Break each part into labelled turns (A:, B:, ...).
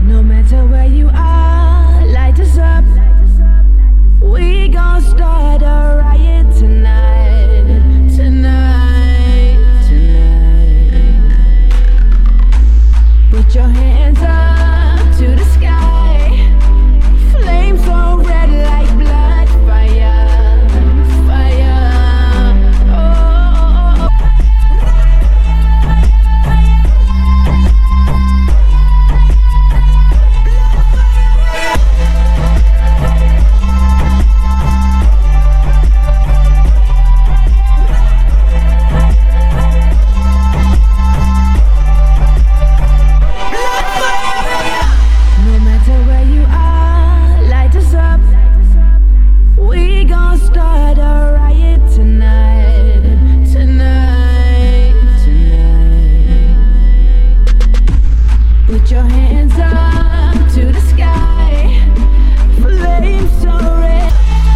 A: No matter where you are, light us up. We gon' start a riot tonight, tonight, tonight. Put your hands up to the sky. Flames so red like blood, fire, fire. Oh, oh, oh. No matter where you are, light us up. We gon' start a riot tonight, tonight, tonight. Put your hands up to the sky. Flames so red.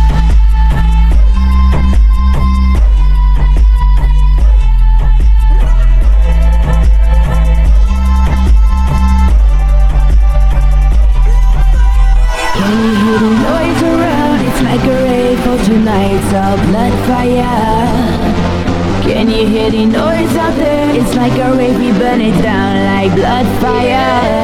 A: Can you hear the noise around? It's like a rave for tonight's a blood fire. Can you hear the noise out there? It's like a rave, we burn it down like blood fire.